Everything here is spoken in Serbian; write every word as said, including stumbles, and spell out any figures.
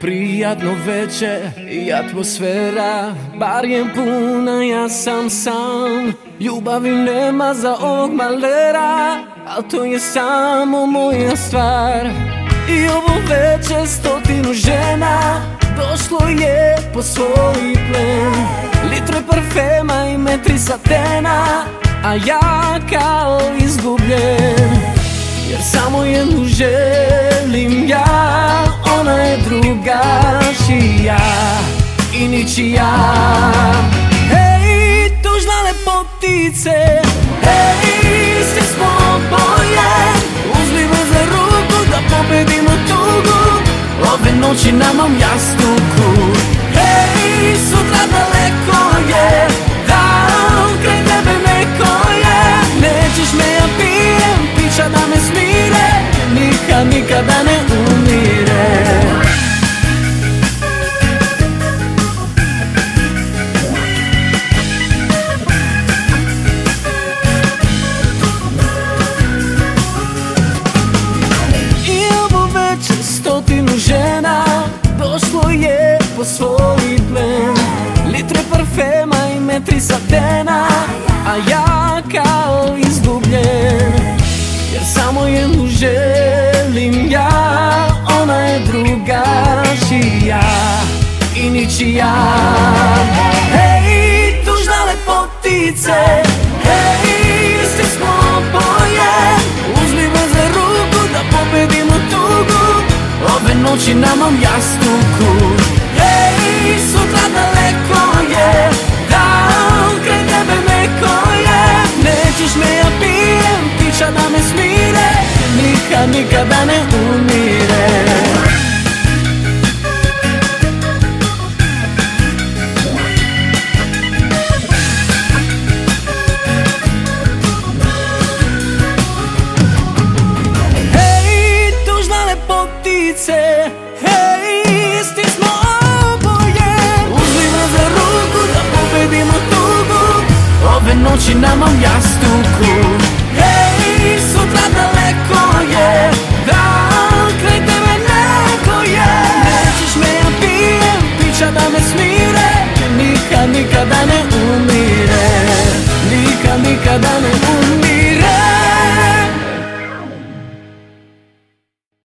Prijatno veče i atmosfera, bar je puna, ja sam sam. Ljubavi nema za ovog malera, al to je samo moja stvar. I ovo veče stotinu žena došlo je po svoj plen. Litre parfema i metri satena, a ja kao izgubljen. Jer samo jednu želim ja, ona je drugačija i ničija. Hej, tužna lepotice, hej, svi smo oboje. Uzmi me za ruku da pobedimo tugu ove noći na mom jastuku. Hej, sutra daleko je, dan kraj tebe neko je. Nećeš me, ja pijem pića da me smire, nikad, nikada ne umire. I ovo večer stotinu žena došlo je po svoj plen. Litre parfema i metri satena, a ja kao izgubljen. Jer samo jednu želim ja, ona je drugačija i ničija. Hej, tužna lepotice, hej, svi smo oboje. Uzmi me za ruku da pobedimo tugu ove noći na mom jastuku. Hej, sutra daleko je, dan kraj tebe neko je. Nećeš me, ja pijem pića da me smire, nikad, nikada ne umire. Hej, tužna lepotice, hej, isti smo oboje. Uzmi me za ruku da pobedimo tugu ove noći na mom jastuku.